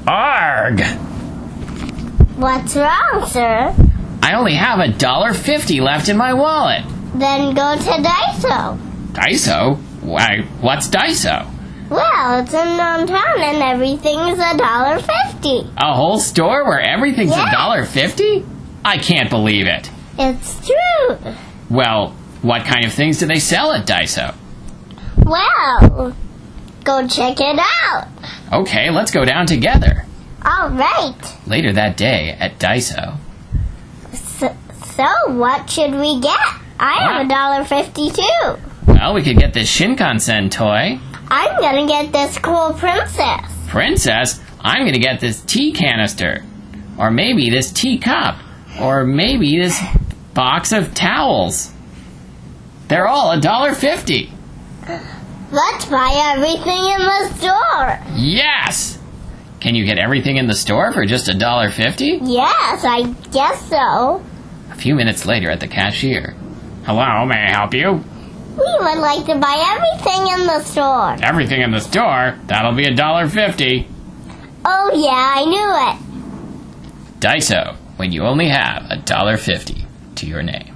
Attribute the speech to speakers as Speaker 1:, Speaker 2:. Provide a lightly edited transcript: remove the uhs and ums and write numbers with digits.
Speaker 1: Arg!
Speaker 2: What's wrong, sir?
Speaker 1: I only have $1.50 left in my wallet.
Speaker 2: Then go to Daiso.
Speaker 1: Daiso? Why, what's Daiso?
Speaker 2: Well, it's in downtown and everything's $1.50.
Speaker 1: A whole store where everything's
Speaker 2: Yes.
Speaker 1: $1.50? I can't believe it.
Speaker 2: It's true.
Speaker 1: Well, what kind of things do they sell at Daiso?
Speaker 2: Well, go check it out.
Speaker 1: Okay, let's go down together.
Speaker 2: All right.
Speaker 1: Later that day at Daiso.
Speaker 2: So what should we get? I have $1.50 too.
Speaker 1: Well, we could get this Shinkansen toy.
Speaker 2: I'm gonna get this cool princess.
Speaker 1: Princess, I'm gonna get this tea canister. Or maybe this teacup. Or maybe this box of towels. They're all $1.50.
Speaker 2: Let's buy everything in the store.
Speaker 1: Yes! Can you get everything in the store for just $1.50?
Speaker 2: Yes, I guess so.
Speaker 1: A few minutes later at the cashier. Hello, may I help you?
Speaker 2: We would like to buy everything in the store.
Speaker 1: Everything in the store? That'll be $1.50.
Speaker 2: Oh yeah, I knew it.
Speaker 1: Daiso, when you only have $1.50 to your name.